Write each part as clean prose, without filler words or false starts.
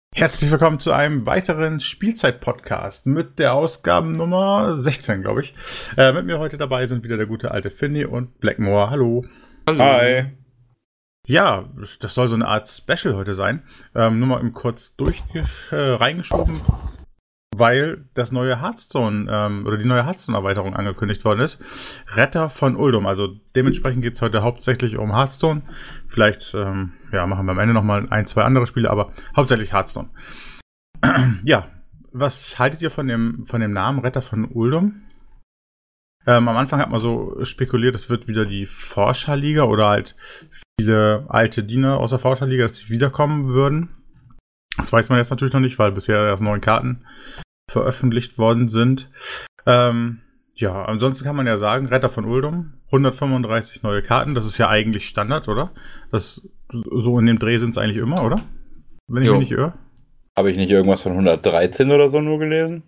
Herzlich willkommen zu einem weiteren Spielzeit-Podcast mit der Ausgabennummer 16, glaube ich. Mit mir heute dabei sind wieder der gute alte Finny und Blackmore. Hallo. Hallo. Hi. Ja, das soll so eine Art Special heute sein. Nur mal kurz reingeschoben, weil das neue Hearthstone oder die neue Hearthstone-Erweiterung angekündigt worden ist. Retter von Uldum. Also dementsprechend geht es heute hauptsächlich um Hearthstone. Vielleicht machen wir am Ende nochmal ein, zwei andere Spiele, aber hauptsächlich Hearthstone. Ja, was haltet ihr von dem Namen Retter von Uldum? Am Anfang hat man so spekuliert, es wird wieder die Forscherliga oder halt viele alte Diener aus der Forscherliga, dass die wiederkommen würden. Das weiß man jetzt natürlich noch nicht, weil bisher erst 9 Karten veröffentlicht worden sind. Ja, ansonsten kann man ja sagen, Retter von Uldum, 135 neue Karten, das ist ja eigentlich Standard, oder? Das so in dem Dreh sind es eigentlich immer, oder? Wenn ich mich nicht irre. Habe ich nicht irgendwas von 113 oder so nur gelesen?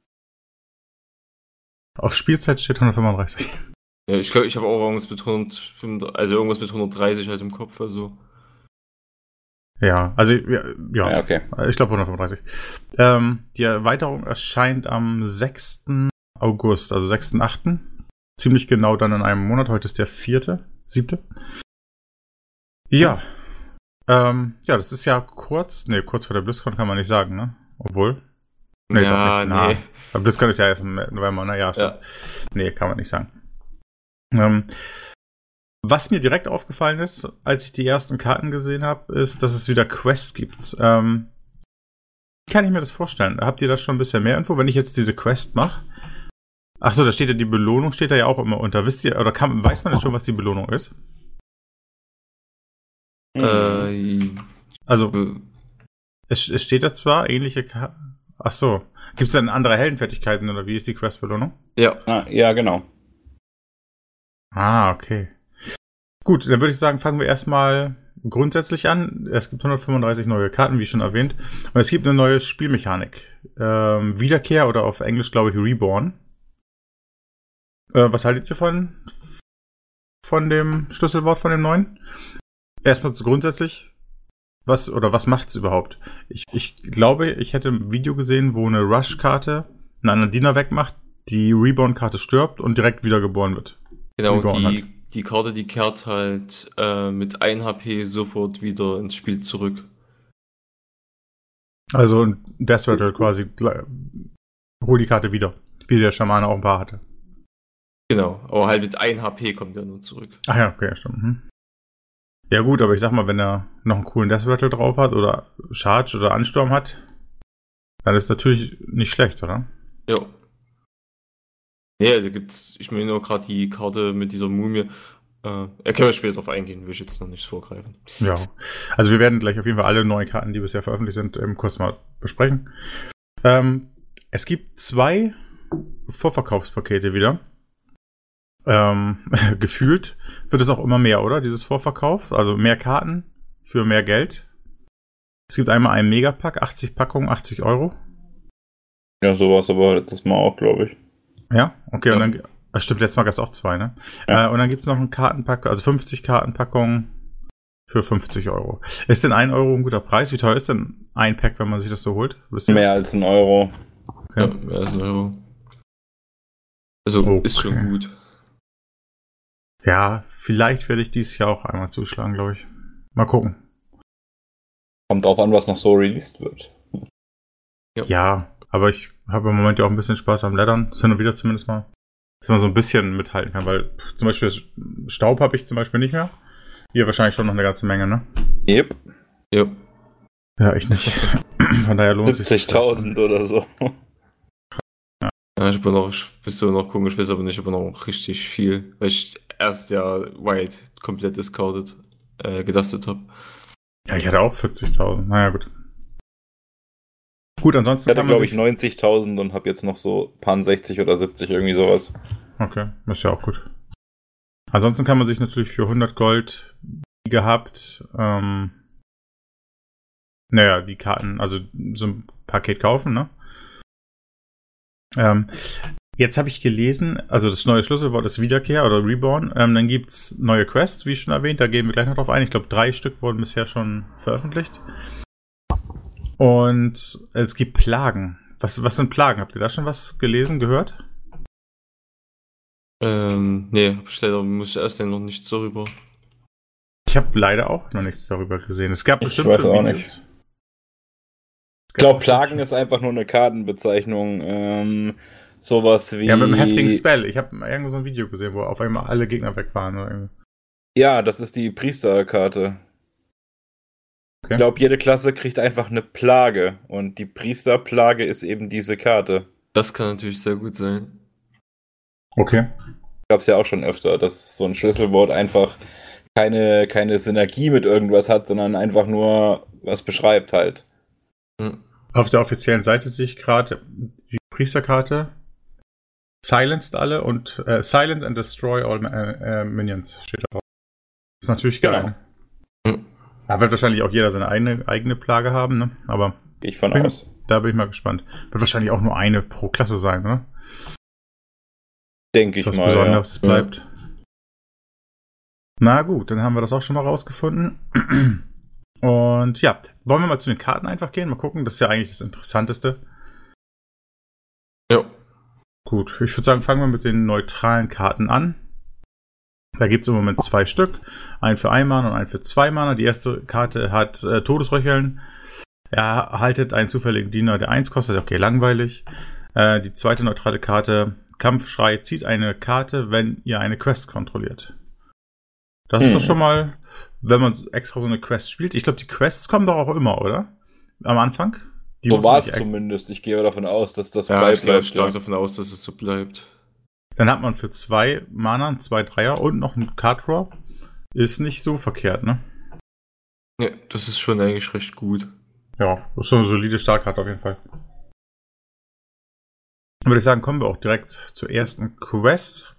Auf Spielzeit steht 135. Ja, ich glaube, ich habe auch irgendwas mit 130 halt im Kopf, also. Ja, also ja okay. Ich glaube 135. Die Erweiterung erscheint am 6. August, also 6.8. Ziemlich genau dann in einem Monat. Heute ist der 7. Ja. Ja, das ist ja kurz vor der BlizzCon kann man nicht sagen, ne? Obwohl. Nee, ja, nee. Bei BlizzCon ist ja erst im November, ne? Ja, stimmt. Ja. Nee, kann man nicht sagen. Was mir direkt aufgefallen ist, als ich die ersten Karten gesehen habe, ist, dass es wieder Quests gibt. Wie kann ich mir das vorstellen? Habt ihr da schon ein bisschen mehr Info, wenn ich jetzt diese Quest mache? Achso, da steht ja die Belohnung, steht da ja auch immer unter. Wisst ihr, oder weiß man jetzt schon, was die Belohnung ist? Also, es steht da zwar ähnliche Karten. Achso, gibt es denn andere Heldenfertigkeiten oder wie ist die Quest-Belohnung? Ja. Ja, genau. Ah, okay. Gut, dann würde ich sagen, fangen wir erstmal grundsätzlich an. Es gibt 135 neue Karten, wie schon erwähnt. Und es gibt eine neue Spielmechanik. Wiederkehr oder auf Englisch, glaube ich, Reborn. Was haltet ihr von dem Schlüsselwort, von dem neuen? Erstmal grundsätzlich, was macht es überhaupt? Ich glaube, ich hätte ein Video gesehen, wo eine Rush-Karte einen anderen Diener wegmacht, die Reborn-Karte stirbt und direkt wiedergeboren wird. Genau, die Karte, die kehrt halt mit 1 HP sofort wieder ins Spiel zurück. Also ein Death Rattle quasi, hol die Karte wieder, wie der Schamane auch ein paar hatte. Genau, aber halt mit 1 HP kommt er nur zurück. Ach ja, okay, stimmt. Ja gut, aber ich sag mal, wenn er noch einen coolen Death Rattle drauf hat oder Charge oder Ansturm hat, dann ist natürlich nicht schlecht, oder? Ja. Ja, da gibt's, ich meine nur gerade die Karte mit dieser Mumie. Können wir später drauf eingehen, will ich jetzt noch nicht vorgreifen. Ja, also wir werden gleich auf jeden Fall alle neuen Karten, die bisher veröffentlicht sind, kurz mal besprechen. Es gibt 2 Vorverkaufspakete wieder. Gefühlt wird es auch immer mehr, oder? Dieses Vorverkauf, also mehr Karten für mehr Geld. Es gibt einmal einen Megapack, 80 Packungen, 80 €. Ja, sowas aber letztes Mal auch, glaube ich. Ja, okay, ja. Und dann, stimmt, letztes Mal gab es auch 2, ne? Ja. Und dann gibt es noch einen Kartenpack, also 50 Kartenpackungen für 50 €. Ist denn 1 € ein guter Preis? Wie teuer ist denn ein Pack, wenn man sich das so holt? Mehr als 1 €. Okay. Ja, mehr als 1 €. Also okay. Ist schon gut. Ja, vielleicht werde ich dieses Jahr auch einmal zuschlagen, glaube ich. Mal gucken. Kommt auch an, was noch so released wird. Ja, aber ich habe im Moment ja auch ein bisschen Spaß am Leddern. Hin und wieder zumindest mal. Dass man so ein bisschen mithalten kann, weil zum Beispiel Staub habe ich zum Beispiel nicht mehr. Ihr wahrscheinlich schon noch eine ganze Menge, ne? Yep. Ja, ich nicht. Von daher lohnt es sich. 70.000 oder so. Ja, bist du noch komisch, bist aber nicht, aber noch richtig viel, weil ich erst ja Wild komplett gedustet habe. Ja, ich hatte auch 40.000. Naja, gut. Gut, ansonsten ich hatte, glaube ich, 90.000 und habe jetzt noch so paar 60 oder 70, irgendwie sowas. Okay, ist ja auch gut. Ansonsten kann man sich natürlich für 100 Gold gehabt, die Karten, also so ein Paket kaufen, ne? Jetzt habe ich gelesen, also das neue Schlüsselwort ist Wiederkehr oder Reborn. Dann gibt es neue Quests, wie schon erwähnt, da gehen wir gleich noch drauf ein. Ich glaube, 3 Stück wurden bisher schon veröffentlicht. Und es gibt Plagen. Was sind Plagen? Habt ihr da schon was gelesen, gehört? Nee, leider muss ich erst noch nichts darüber. Ich habe leider auch noch nichts darüber gesehen. Es gab Ich bestimmt weiß schon auch Videos. nicht. Ich glaube, Plagen ist einfach nur eine Kartenbezeichnung. Sowas wie. Ja, mit einem heftigen Spell. Ich habe irgendwo so ein Video gesehen, wo auf einmal alle Gegner weg waren. Oder irgendwie. Ja, das ist die Priesterkarte. Okay. Ich glaube, jede Klasse kriegt einfach eine Plage. Und die Priesterplage ist eben diese Karte. Das kann natürlich sehr gut sein. Okay. Gab es ja auch schon öfter, dass so ein Schlüsselwort einfach keine Synergie mit irgendwas hat, sondern einfach nur was beschreibt halt. Auf der offiziellen Seite sehe ich gerade die Priesterkarte. Silenced alle und Silence and Destroy all Minions steht da drauf. Ist natürlich geil. Genau. Ne? Da wird wahrscheinlich auch jeder seine eigene Plage haben, ne? Aber Gehe ich von aus. da bin ich mal gespannt. Wird wahrscheinlich auch nur eine pro Klasse sein, ne? Denke ich Was mal. Besonderes Ja. bleibt. Na gut, dann haben wir das auch schon mal rausgefunden. Und ja, wollen wir mal zu den Karten einfach gehen? Mal gucken, das ist ja eigentlich das Interessanteste. Ja. Gut, ich würde sagen, fangen wir mit den neutralen Karten an. Da gibt es im Moment 2 Stück. Einen für 1 Mana und einen für 2 Mana. Die erste Karte hat Todesröcheln. Er erhaltet einen zufälligen Diener, der 1 kostet. Okay, langweilig. Die zweite neutrale Karte, Kampfschrei, zieht eine Karte, wenn ihr eine Quest kontrolliert. Das ist doch schon mal, wenn man extra so eine Quest spielt. Ich glaube, die Quests kommen doch auch immer, oder? Am Anfang? Die So muss war man es nicht zumindest. Ich gehe davon aus, dass das Ja, ich gehe bleibt. stark davon aus, dass es so bleibt. Dann hat man für 2 Mana, 2 Dreier und noch einen Card Draw. Ist nicht so verkehrt, ne? Ja, das ist schon eigentlich recht gut. Ja, das ist schon eine solide Startkarte auf jeden Fall. Dann würde ich sagen, kommen wir auch direkt zur ersten Quest.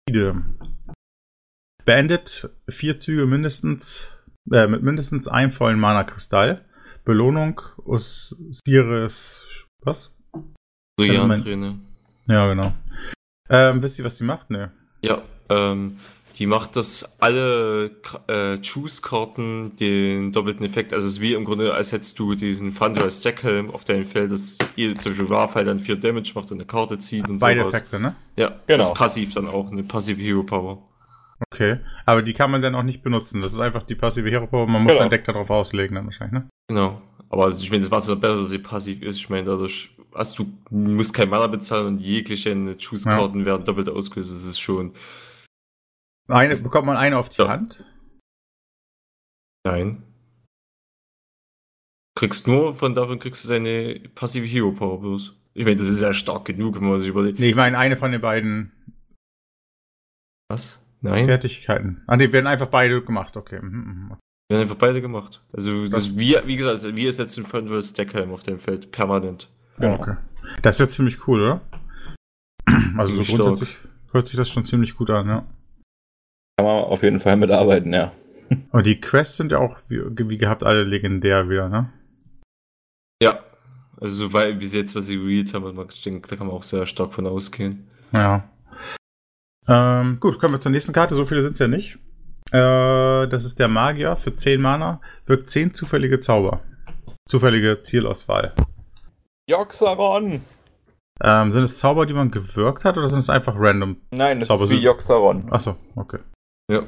Beendet 4 Züge mindestens mit mindestens einem vollen Mana-Kristall. Belohnung Osiris. Was? Brillant-Trainer. Ja, genau. Wisst ihr, was die macht? Ne. Ja, die macht, dass alle Choose-Karten den doppelten Effekt, also es ist wie im Grunde, als hättest du diesen Thunderous Stackhelm auf deinem Feld, dass jede zum Beispiel Warfall dann 4 Damage macht und eine Karte zieht und Beide sowas. Effekte, ne? Ja, Genau. das ist passiv dann auch, eine passive Hero Power. Okay. Aber die kann man dann auch nicht benutzen. Das ist einfach die passive Hero Power. Man muss Genau. sein Deck darauf auslegen dann wahrscheinlich, ne? Genau. Aber also, ich meine, das war es noch besser, dass sie passiv ist. Ich meine, dadurch musst kein Mana bezahlen und jegliche Choose-Karten werden doppelt ausgelöst. Das ist schon. Bekommt man eine auf die Ja. Hand? Nein. Davon kriegst du deine passive Hero Power bloß. Ich meine, das ist ja stark genug, wenn man sich überlegt. Nee, ich meine eine von den beiden Was? Nein? Fertigkeiten. Die werden einfach beide gemacht, okay. Wir haben einfach beide gemacht. Also, das, wie gesagt, wie ist jetzt ein Thunderous Stackhelm auf dem Feld? Permanent. Ja, okay. Das ist jetzt ziemlich cool, oder? Also so Stark. grundsätzlich hört sich das schon ziemlich gut an, ja. Kann man auf jeden Fall mitarbeiten, ja. Und die Quests sind ja auch, wie gehabt, alle legendär wieder, ne? Ja. Also, weil bis jetzt, was sie revealed haben, ich denke, da kann man auch sehr stark von ausgehen. Ja. Gut, kommen wir zur nächsten Karte. So viele sind es ja nicht. Das ist der Magier für 10 Mana. Wirkt 10 zufällige Zauber. Zufällige Zielauswahl. Joxaron! Sind es Zauber, die man gewirkt hat, oder sind es einfach random? Nein, das Zauber ist wie sind- Joxaron. Achso, okay. Ja.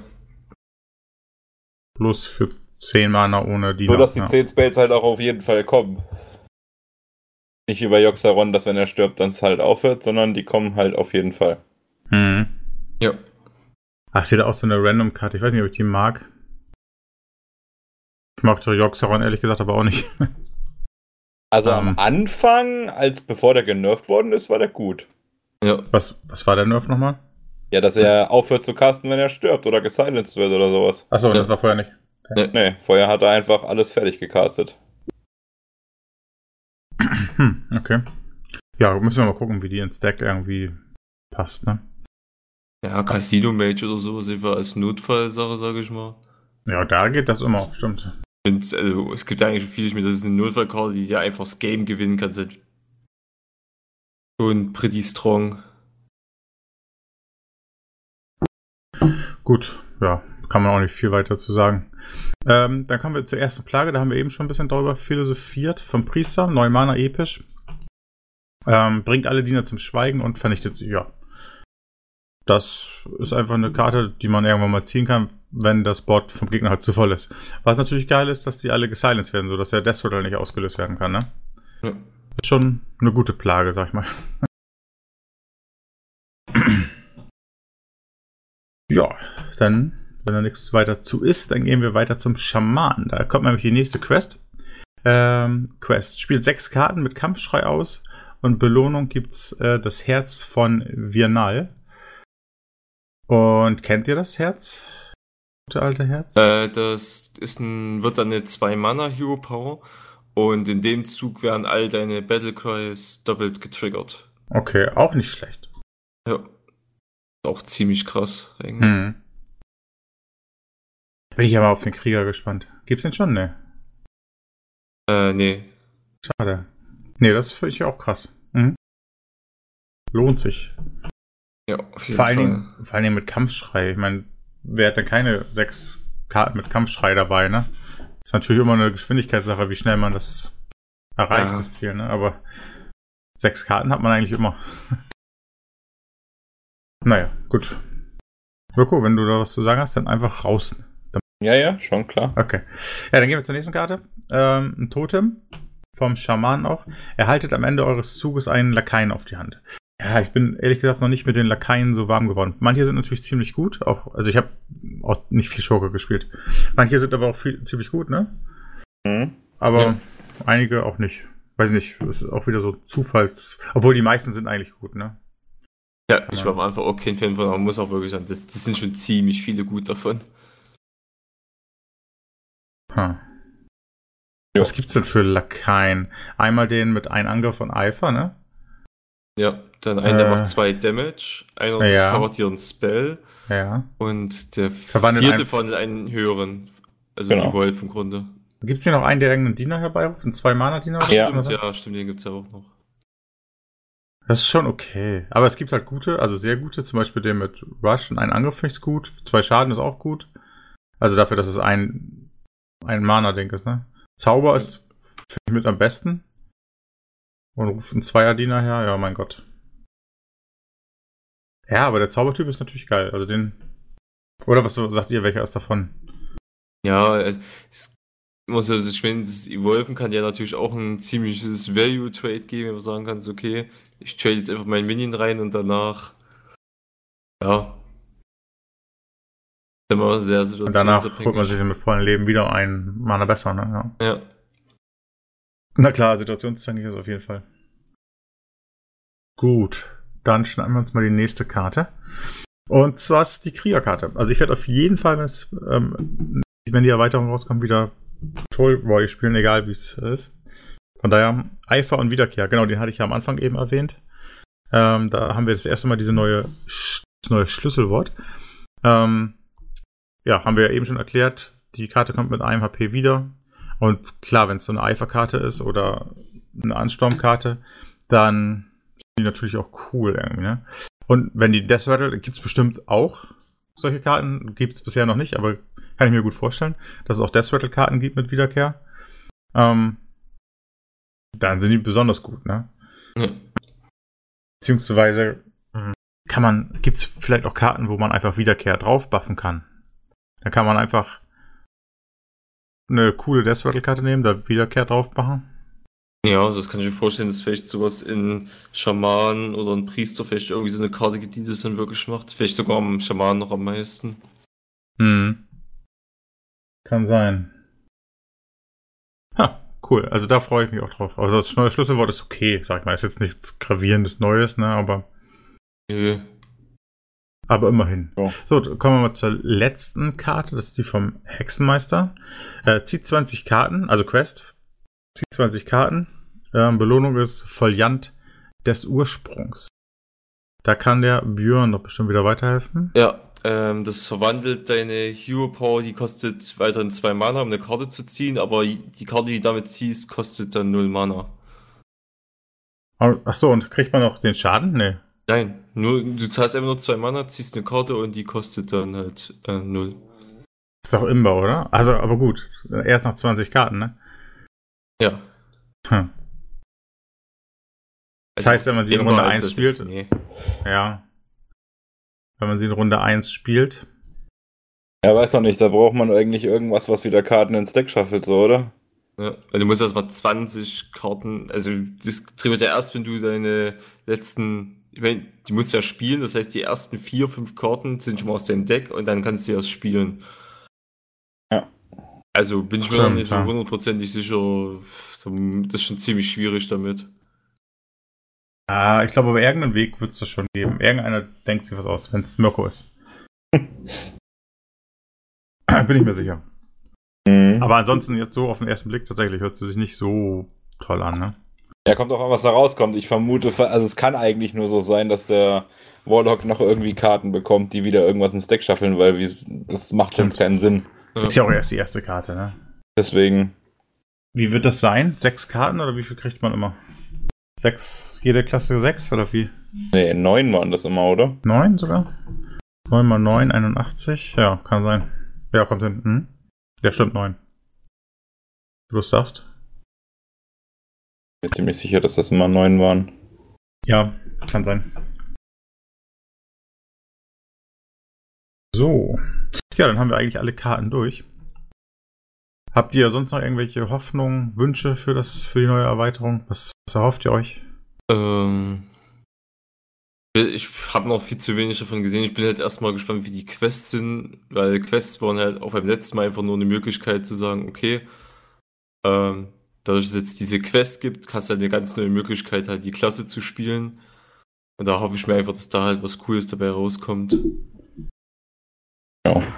Bloß für 10 Mana ohne die. Nur, dass die 10 Spells halt auch auf jeden Fall kommen. Nicht wie bei Joxaron, dass wenn er stirbt, dann es halt aufhört, sondern die kommen halt auf jeden Fall. Ja. Ach, ist hier auch so eine Random-Karte. Ich weiß nicht, ob ich die mag. Ich mag doch Joxaron ehrlich gesagt aber auch nicht. Also am Anfang, bevor der genervt worden ist, war der gut. Ja. Was war der Nerf nochmal? Ja, dass er aufhört zu casten, wenn er stirbt oder gesilenced wird oder sowas. Achso, Ja. das war vorher nicht. Nee, vorher hat er einfach alles fertig gecastet. Okay. Ja, müssen wir mal gucken, wie die ins Deck irgendwie passt, ne? Ja, Casino Mage oder sowas, einfach als Notfallsache, sage ich mal. Ja, da geht das immer, stimmt. Also, es gibt ja eigentlich viele, das ist eine Notfallkarte, die ja einfach das Game gewinnen kann. Und pretty strong. Gut, ja. kann man auch nicht viel weiter zu sagen. Dann kommen wir zur ersten Plage, da haben wir eben schon ein bisschen darüber philosophiert. Vom Priester, 9 Mana episch. Bringt alle Diener zum Schweigen und vernichtet sie, ja. Das ist einfach eine Karte, die man irgendwann mal ziehen kann, wenn das Board vom Gegner halt zu voll ist. Was natürlich geil ist, dass die alle gesilenced werden, sodass der Death Rattle nicht ausgelöst werden kann, ne? Ja. Ist schon eine gute Plage, sag ich mal. Ja, dann, wenn da nichts weiter zu ist, dann gehen wir weiter zum Schaman. Da kommt nämlich die nächste Quest. Quest spielt 6 Karten mit Kampfschrei aus und Belohnung gibt's das Herz von Virnal. Und kennt ihr das Herz? Gute alte Herz? Das wird dann eine 2-Mana-Hero-Power und in dem Zug werden all deine Battlecries doppelt getriggert. Okay, auch nicht schlecht. Ja. Auch ziemlich krass, eigentlich. Bin ich aber auf den Krieger gespannt. Gibt's den schon? Ne. Nee. Schade. Nee, das finde ich auch krass. Lohnt sich. Ja, auf jeden Vor Fall. allen Dingen mit Kampfschrei. Ich meine, wer hat denn keine 6 Karten mit Kampfschrei dabei, ne? Ist natürlich immer eine Geschwindigkeitssache, wie schnell man das erreicht, das Ziel, ne? Aber 6 Karten hat man eigentlich immer. Naja, gut. Mirko, wenn du da was zu sagen hast, dann einfach raus. Ja, schon klar. Okay. Ja, dann gehen wir zur nächsten Karte. Ein Totem vom Schaman auch. Erhaltet am Ende eures Zuges einen Lakaien auf die Hand. Ja, ich bin ehrlich gesagt noch nicht mit den Lakaien so warm geworden. Manche sind natürlich ziemlich gut. Also ich habe auch nicht viel Schurke gespielt. Manche sind aber auch ziemlich gut, ne? Aber einige auch nicht. Weiß nicht, das ist auch wieder so Obwohl die meisten sind eigentlich gut, ne? Ja, ich war am Anfang auch kein Fan von, aber man muss auch wirklich sagen, das sind schon ziemlich viele gut davon. Was gibt's denn für Lakaien? Einmal den mit einem Angriff von Eifer, ne? Ja, dann einer, der macht 2 Damage, einer discovert ihren Spell und der vierte von einen höheren, also Evolve im Grunde. Gibt's hier noch einen, der irgendeinen Diener herbeiruft? Einen 2-Mana-Diener? Stimmt, den gibt's ja auch noch. Das ist schon okay. Aber es gibt halt gute, also sehr gute, zum Beispiel den mit Rush und einen Angriff finde ich gut. 2 Schaden ist auch gut. Also dafür, dass es ein Mana-Ding ist, ne? Zauber ist, finde ich, mit am besten. Und ruft einen Zweier-Diener her, ja, mein Gott. Ja, aber der Zaubertyp ist natürlich geil. Also den. Oder was sagt ihr, welcher ist davon? Ja, ich meine, das Evolven kann ja natürlich auch ein ziemliches Value-Trade geben, wenn man sagen kann, okay, ich trade jetzt einfach meinen Minion rein und danach immer sehr situationsabhängig. Und danach holt man sich mit vollen Leben wieder ein Mana besser, ne? Ja. Na klar, situationsabhängig ist auf jeden Fall. Gut, dann schneiden wir uns mal die nächste Karte. Und zwar ist die Kriegerkarte. Also ich werde auf jeden Fall, wenn die Erweiterung rauskommt, wieder Trollboy spielen, egal wie es ist. Von daher Eifer und Wiederkehr. Genau, den hatte ich ja am Anfang eben erwähnt. Da haben wir das erste Mal diese neue Schlüsselwort. Haben wir ja eben schon erklärt. Die Karte kommt mit einem HP wieder. Und klar, wenn es so eine Eiferkarte ist oder eine Ansturmkarte, dann sind die natürlich auch cool irgendwie, ne? Und wenn die Death Rattle, gibt es bestimmt auch solche Karten, gibt es bisher noch nicht, aber kann ich mir gut vorstellen, dass es auch Death Rattle Karten gibt mit Wiederkehr. Dann sind die besonders gut, ne? Beziehungsweise gibt es vielleicht auch Karten, wo man einfach Wiederkehr drauf buffen kann. Da kann man einfach eine coole Death Rattle Karte nehmen, da Wiederkehr drauf machen. Ja, also das kann ich mir vorstellen, dass vielleicht sowas in Schaman oder ein Priester vielleicht irgendwie so eine Karte gibt, die das dann wirklich macht. Vielleicht sogar am Schaman noch am meisten. Kann sein. Cool. Also da freue ich mich auch drauf. Also das neue Schlüsselwort ist okay, sag ich mal. Ist jetzt nichts gravierendes Neues, ne, aber. Nö. Aber immerhin. So, kommen wir mal zur letzten Karte. Das ist die vom Hexenmeister. Zieht 20 Karten, also Quest. Zieht 20 Karten. Belohnung ist Foliant des Ursprungs. Da kann der Björn doch bestimmt wieder weiterhelfen. Ja, das verwandelt deine Hero Power, die kostet weiterhin 2 Mana, um eine Karte zu ziehen, aber die Karte, die du damit ziehst, kostet dann 0 Mana. Achso, und kriegt man auch den Schaden? Nee. Nein, du zahlst einfach nur 2 Mana, ziehst eine Karte und die kostet dann halt 0. Ist doch Imba, oder? Also, aber gut. Erst nach 20 Karten, ne? Ja. Hm. Das heißt, wenn man sie in Imba Runde ist 1 das spielt. jetzt, nee. Ja. Wenn man sie in Runde 1 spielt. Ja, weiß noch nicht, da braucht man eigentlich irgendwas, was wieder Karten ins Deck schaffelt, so, oder? Ja, weil du musst erst mal 20 Karten, also das triggert ja erst, wenn du deine letzten, ich meine, die musst du ja spielen, das heißt, die ersten 4, 5 Karten sind schon mal aus deinem Deck und dann kannst du erst spielen. Ja. Also bin ich mir Stimmt, noch nicht so ja. hundertprozentig sicher, das ist schon ziemlich schwierig damit. Ah, ich glaube, aber irgendeinen Weg wird es das schon geben. Irgendeiner denkt sich was aus, wenn es Mirko ist. Bin ich mir sicher. Mhm. Aber ansonsten jetzt so auf den ersten Blick tatsächlich hört sie sich nicht so toll an, ne? Ja, kommt auch an, was da rauskommt. Ich vermute, also es kann eigentlich nur so sein, dass der Warlock noch irgendwie Karten bekommt, die wieder irgendwas ins Deck schaffeln, weil das macht sonst keinen Sinn. Ist ja auch erst die erste Karte, ne? Deswegen. Wie wird das sein? 6 Karten oder wie viel kriegt man immer? 6, jede Klasse 6 oder wie? Nee, 9 waren das immer, oder? 9 sogar? 9 mal 9, 81. Ja, kann sein. Ja, kommt hin. Hm? Ja, stimmt, 9. Du das sagst? Ich bin ziemlich sicher, dass das immer 9 waren. Ja, kann sein. So. Ja, dann haben wir eigentlich alle Karten durch. Habt ihr sonst noch irgendwelche Hoffnungen, Wünsche für die neue Erweiterung? Was erhofft ihr euch? Ich habe noch viel zu wenig davon gesehen. Ich bin halt erstmal gespannt, wie die Quests sind, weil Quests waren halt auch beim letzten Mal einfach nur eine Möglichkeit zu sagen, okay, dadurch, dass es jetzt diese Quest gibt, hast du halt eine ganz neue Möglichkeit, halt die Klasse zu spielen. Und da hoffe ich mir einfach, dass da halt was Cooles dabei rauskommt. Ja.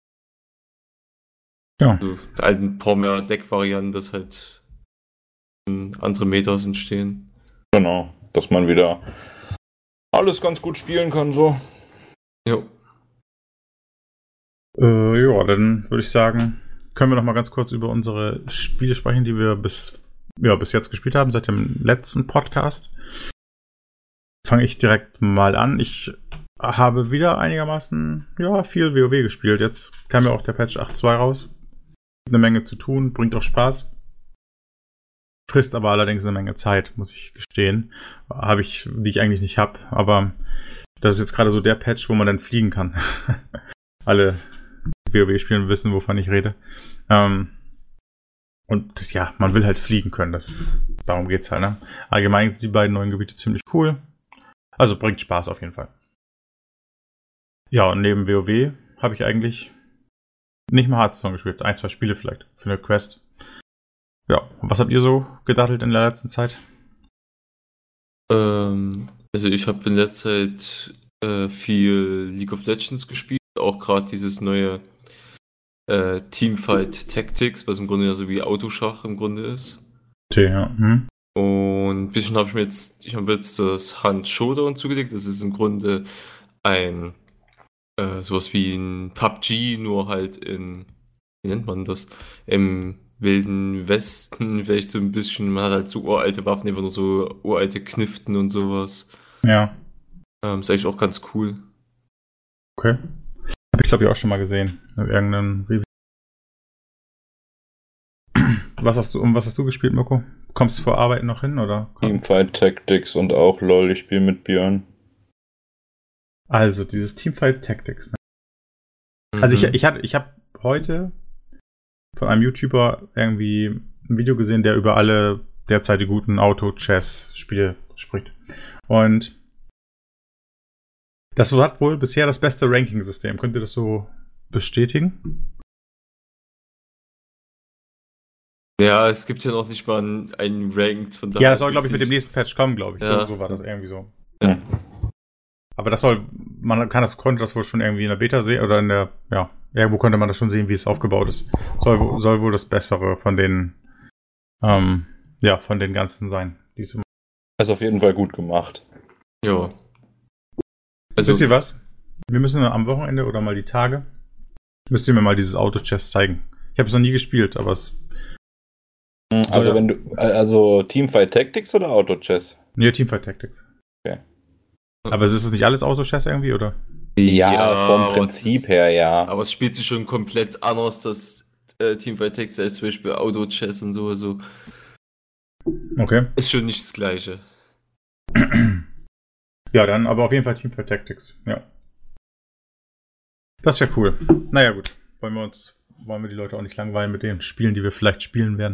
Ja. Also, halt ein paar mehr Deckvarianten, dass halt andere Metas entstehen. Genau. Dass man wieder alles ganz gut spielen kann, so. Jo. Ja, dann würde ich sagen, können wir noch mal ganz kurz über unsere Spiele sprechen, die wir bis jetzt gespielt haben, seit dem letzten Podcast. Fange ich direkt mal an. Ich habe wieder einigermaßen viel WoW gespielt. Jetzt kam ja auch der Patch 8.2 raus. Eine Menge zu tun, bringt auch Spaß. Frisst aber allerdings eine Menge Zeit, muss ich gestehen. Die ich eigentlich nicht habe. Aber das ist jetzt gerade so der Patch, wo man dann fliegen kann. Alle, die WoW spielen, wissen, wovon ich rede. Und ja, man will halt fliegen können. Darum geht's halt, ne? Allgemein sind die beiden neuen Gebiete ziemlich cool. Also bringt Spaß auf jeden Fall. Ja, und neben WoW habe ich eigentlich nicht mal Hearthstone gespielt. 1, 2 Spiele vielleicht für eine Quest. Ja, was habt ihr so gedattelt in der letzten Zeit? Also ich habe in letzter Zeit viel League of Legends gespielt. Auch gerade dieses neue Teamfight Tactics, was im Grunde ja so wie Autoschach im Grunde ist. Ja. Und ein bisschen habe ich habe jetzt das Hunt Showdown zugelegt. Das ist im Grunde ein sowas wie ein PUBG, nur halt wie nennt man das? Im Wilden Westen, vielleicht so ein bisschen, man hat halt so uralte Waffen, einfach nur so uralte Kniften und sowas. Ja. Ist eigentlich auch ganz cool. Okay. Habe ich glaube ich auch schon mal gesehen. In irgendeinem Review. Was hast du gespielt, Mirko? Kommst du vor Arbeit noch hin, oder? Teamfight Tactics und auch LOL, ich spiele mit Björn. Also, dieses Teamfight Tactics. Ne? Also ich habe heute von einem YouTuber irgendwie ein Video gesehen, der über alle derzeit die guten Auto-Chess-Spiele spricht. Und das hat wohl bisher das beste Ranking-System. Könnt ihr das so bestätigen? Ja, es gibt ja noch nicht mal einen Ranked von daher. Ja, das soll, glaube ich, mit dem nächsten Patch kommen, glaube ich. Ja. So war das irgendwie so. Ja. Aber konnte das wohl schon irgendwie in der Beta sehen oder irgendwo konnte man das schon sehen, wie es aufgebaut ist. Soll wohl das Bessere von den von den ganzen sein. Ist auf jeden Fall gut gemacht. Ja. Also, wisst ihr was? Wir müssen am Wochenende oder mal die Tage müsst ihr mir mal dieses Auto-Chess zeigen. Ich habe es noch nie gespielt, aber es Also Teamfight Tactics oder Auto Chess? Nee, Teamfight Tactics. Okay. Aber ist es nicht alles Auto-Chess irgendwie, oder? Ja, vom aber Prinzip das- her, ja. Aber es spielt sich schon komplett anders, das Teamfight Tactics, als zum Beispiel Auto-Chess und so. Also Okay. ist schon nicht das Gleiche. Ja, dann aber auf jeden Fall Teamfight Tactics. Ja. Das ist ja cool. Naja, gut. Wollen wir die Leute auch nicht langweilen mit den Spielen, die wir vielleicht spielen werden.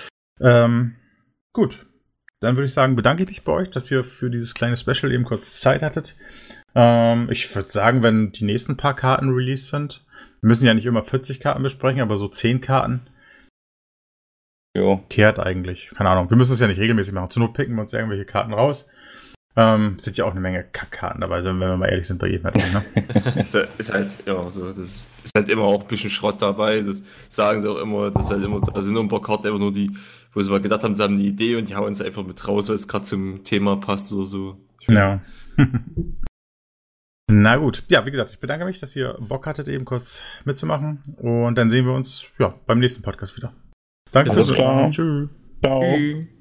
Gut. Dann würde ich sagen, bedanke ich mich bei euch, dass ihr für dieses kleine Special eben kurz Zeit hattet. Ich würde sagen, wenn die nächsten paar Karten released sind, wir müssen ja nicht immer 40 Karten besprechen, aber so 10 Karten Jo. kehrt eigentlich. Keine Ahnung. Wir müssen es ja nicht regelmäßig machen. Zur Not picken wir uns irgendwelche Karten raus. Sind ja auch eine Menge Kackkarten dabei, wenn wir mal ehrlich sind bei jedem Add-on, ne? ist halt immer so. Das ist halt immer auch ein bisschen Schrott dabei. Das sagen sie auch immer. Das ist halt immer, also nur ein paar Karten, einfach nur die, wo sie mal gedacht haben, sie haben eine Idee und die hauen es einfach mit raus, weil es gerade zum Thema passt oder so. Ja. Na gut. Ja, wie gesagt, ich bedanke mich, dass ihr Bock hattet, eben kurz mitzumachen. Und dann sehen wir uns beim nächsten Podcast wieder. Danke Alles fürs klar. Tschüss. Ciao. Tschüss.